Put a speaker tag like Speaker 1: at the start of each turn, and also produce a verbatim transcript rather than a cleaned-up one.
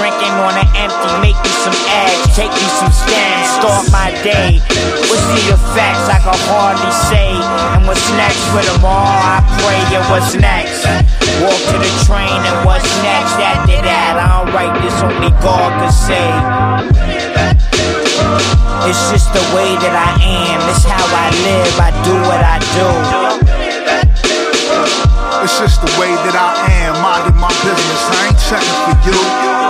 Speaker 1: drinking on an empty, make me some eggs, take me some stems, start my day. What's the effects? I can hardly say. And what's next for them all? I pray. Yeah, what's next? Walk to the train and what's next after that? I don't write this, only God can say. It's just the way that I am, it's how I live, I do what I do.
Speaker 2: It's just the way that I am, minding my business, I ain't checking for you.